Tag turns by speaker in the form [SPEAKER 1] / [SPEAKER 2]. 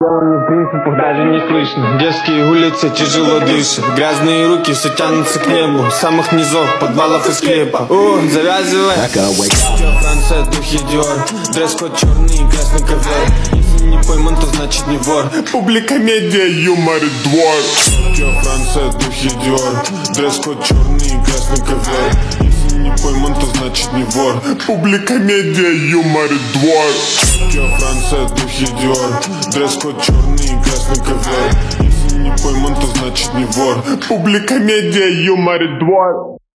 [SPEAKER 1] дело не в принципах, даже не слышно. Детские улицы тяжело дышат, грязные руки все тянутся к небу, с самых низов, подвалов и склепа. Завязывай. Франция, духи Диор, дресс-код черный и красный ковер. Если не пойман, то значит не вор.
[SPEAKER 2] Публика, медиа, юмор и двор.
[SPEAKER 1] Франция, духи Диор, дресс-код черный и красный ковер. Если не пойман, то значит не вор.
[SPEAKER 2] Публика, медиа, юмор и двор.
[SPEAKER 1] Франция, духи Диор, дресс-код черный и красный ковер. Если не пойман, то значит не вор.
[SPEAKER 2] Публика, медиа, юмор и двор.